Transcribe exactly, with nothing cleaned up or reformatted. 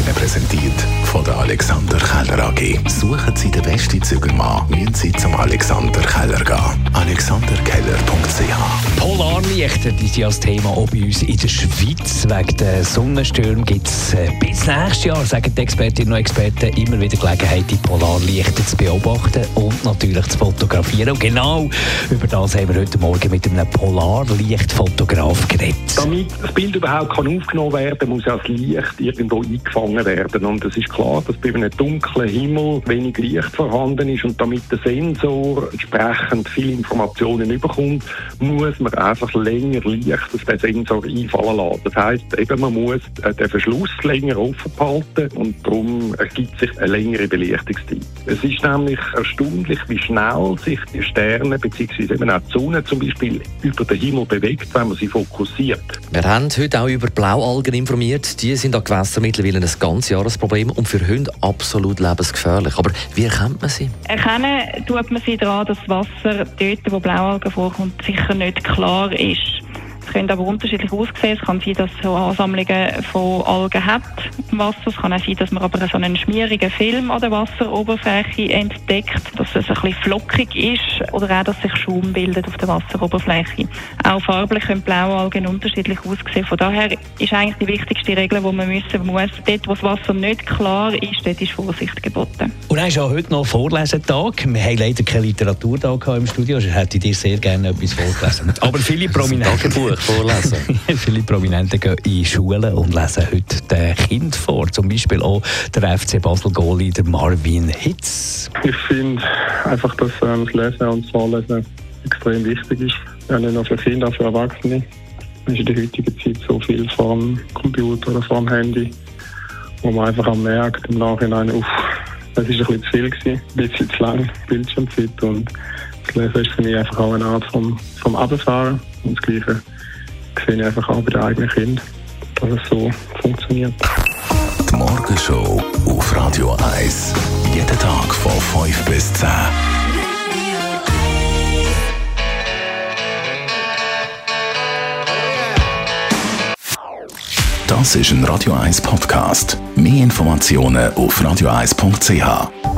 wird Ihnen präsentiert von der Alexander Keller A G. Suchen Sie den besten Zügelmann, müssen Sie zum Alexander Keller gehen. alexander keller punkt c h. Polarlichter, die sind als Thema auch bei uns in der Schweiz. Wegen der Sonnenstürme gibt es äh, bis nächstes Jahr, sagen die Expertinnen und Experten, immer wieder Gelegenheit, die Polarlichter zu beobachten und natürlich zu fotografieren. Und genau über das haben wir heute Morgen mit einem Polarlichtfotograf geredet. Damit das Bild überhaupt kann aufgenommen werden kann, muss ja das Licht irgendwo eingefangen werden. Und es ist klar, dass bei einem dunklen Himmel wenig Licht vorhanden ist. Und damit der Sensor entsprechend viele Informationen überkommt, muss man einfach länger Licht auf den Sensor einfallen lassen. Das heisst, eben, man muss den Verschluss länger offen behalten und darum ergibt sich eine längere Belichtungszeit. Es ist nämlich erstaunlich, wie schnell sich die Sterne bzw. eben auch die Sonne zum Beispiel über den Himmel bewegt, wenn man sie fokussiert. Wir haben heute auch über Blaualgen informiert. Die sind an Gewässern mittlerweile ein ganz Jahresproblem und für Hunde absolut lebensgefährlich. Aber wie erkennt man sie? Erkennen tut man sie daran, dass das Wasser dort, wo Blaualgen vorkommt, sicher nicht klar ist. Es können aber unterschiedlich aussehen. Es kann sein, dass es so Ansammlungen von Algen hat im Wasser. Es kann auch sein, dass man aber so einen schmierigen Film an der Wasseroberfläche entdeckt, dass es ein bisschen flockig ist oder auch, dass sich Schaum bildet auf der Wasseroberfläche. Auch farblich können Blaualgen unterschiedlich aussehen. Von daher ist eigentlich die wichtigste Regel, die man müssen muss, dort, wo das Wasser nicht klar ist, dort ist Vorsicht geboten. Und dann ist auch heute noch Vorlesetag. Wir haben leider keine Literatur da im Studio, sonst hätte ich dir sehr gerne etwas vorgelesen. Aber viele Prominente vorlesen. Viele Prominente gehen in Schulen und lesen heute den Kind vor. Zum Beispiel auch der F C Basel-Goalie, der Marvin Hitz. Ich finde einfach, dass ähm, das Lesen und das Vorlesen extrem wichtig ist. Ja, nicht nur für Kinder, auch für Erwachsene. Es ist in der heutigen Zeit so viel vom Computer oder vom Handy, wo man einfach am merkt im Nachhinein, uff, das war ein bisschen zu viel gewesen, ein bisschen zu lang Bildschirmzeit. Und das Lesen ist für mich einfach auch eine Art vom, vom Runterfahren. Und das Gleiche sehe ich einfach auch bei den eigenen Kindern, dass es so funktioniert. Die Morgenshow auf Radio eins. Jeden Tag von fünf bis zehn. Das ist ein Radio eins Podcast. Mehr Informationen auf radio eins punkt c h.